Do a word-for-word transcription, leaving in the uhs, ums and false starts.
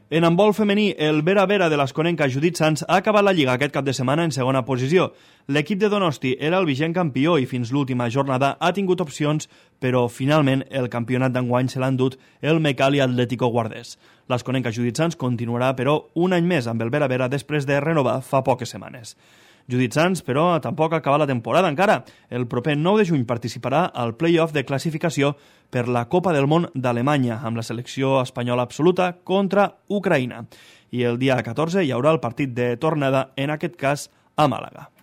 En handbol femení, el Vera Vera de l'Asconenca Judit Sans ha acabat la Lliga aquest cap de setmana en segona posició. L'equip de Donosti era el vigent campió i fins l'última jornada ha tingut opcions, però finalment el campionat d'enguany se l'ha endut el Mecali Atlético Guardés. L'Asconenca Judit Sans continuarà, però, un any més amb el Vera Vera després de renovar fa poques setmanes. Judit Sans, però, tampoc ha acabat la temporada encara. El proper nou de juny participarà al play-off de classificació per la Copa del Món d'Alemanya amb la selecció espanyola absoluta contra Ucraïna. I el dia catorze hi haurà el partit de tornada, en aquest cas a Màlaga.